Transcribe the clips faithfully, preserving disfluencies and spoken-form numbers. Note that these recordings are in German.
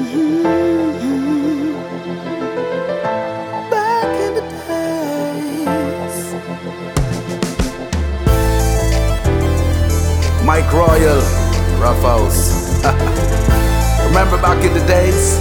Back in the days. Mike Royal, Rough House. Remember back in the days?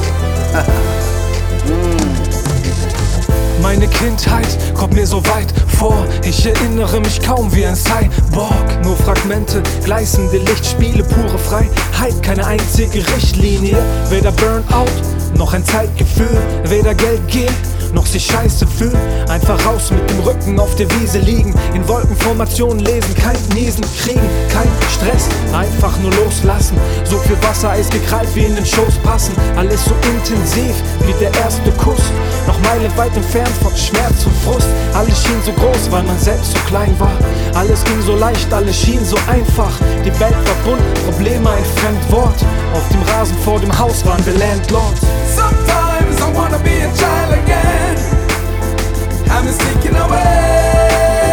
mm. Meine Kindheit kommt mir so weit vor. Ich erinnere mich kaum wie ein Cyborg. Nur Fragmente, gleißende Lichtspiele, pure Freiheit. Keine einzige Richtlinie. Weder Burnout, noch ein Zeitgefühl. Weder Geld geht, noch sich scheiße fühlen. Einfach raus mit dem Rücken auf der Wiese liegen. In Wolkenformationen lesen, kein Niesen kriegen. Kein Stress, einfach nur loslassen. So viel Wasser, Eis gekrallt wie in den Schoß passen. Alles so intensiv wie der erste Kuss. Noch meilenweit entfernt von Schmerz und Frust. Alles schien so groß, weil man selbst so klein war. Alles ging so leicht, alles schien so einfach. Die Welt war bunt, Probleme ein Fremdwort. Auf dem Rasen vor dem Haus waren wir Landlords. Sometimes I wanna be a child again. Time is ticking away.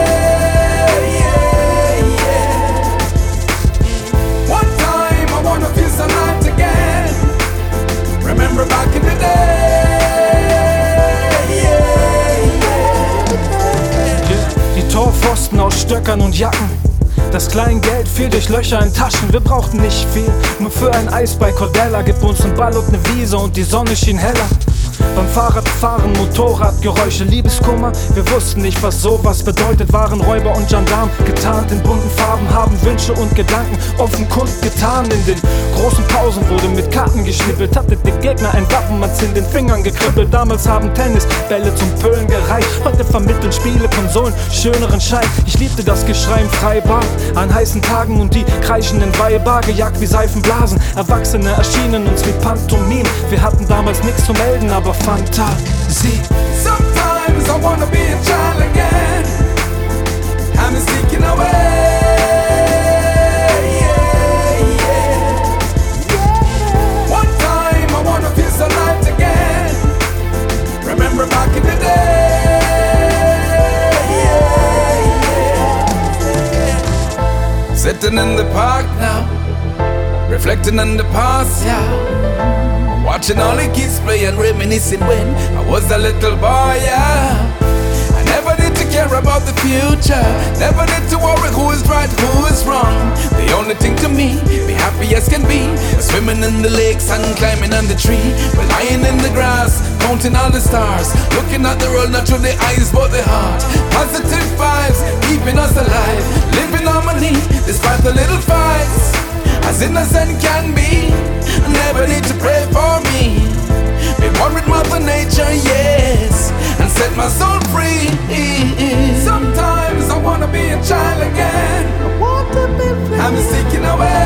Yeah, yeah. One time I wanna feel so light again. Remember back in the day. Die Torpfosten aus Stöckern und Jacken. Das Kleingeld fiel durch Löcher in Taschen. Wir brauchten nicht viel, nur für ein Eis bei Cordella. Gib uns einen Ball und ne Wiese und die Sonne schien heller. Beim Fahrradfahren, Motorradgeräusche, Liebeskummer. Wir wussten nicht, was sowas bedeutet. Waren Räuber und Gendarm, getarnt in bunten Farben. Haben Wünsche und Gedanken offen kundgetan. In den großen Pausen wurde mit Karten geschnippelt. Hatte der Gegner ein Wappenmatz in den Fingern gekribbelt. Damals haben Tennisbälle zum Pölen gereicht. Heute vermitteln Spiele, Konsolen, schöneren Schein. Ich liebte das Geschrei im Freibad an heißen Tagen und die kreischenden Weiber, gejagt wie Seifenblasen. Erwachsene erschienen uns wie Pantomim. Wir hatten damals nichts zu melden, aber Fantasie. Sometimes I wanna be a child again. Time is ticking away. Yeah, yeah. One time I wanna feel so light again. Remember back in the day. Yeah, yeah. Sitting in the park now, reflecting on the past, yeah. Watching all the kids play and reminiscing when I was a little boy, yeah. I never did to care about the future. Never did to worry who is right, who is wrong. The only thing to me, be happy as can be, swimming in the lakes and climbing on the tree. We're lying in the grass, counting all the stars. Looking at the world not through the eyes but the heart. Positive vibes, keeping us alive. Living harmony, despite the little fights. As innocent can be, never need to pray for me. Be one with Mother Nature, yes, and set my soul free. Sometimes I wanna be a child again. I want to be free. I'm seeking away.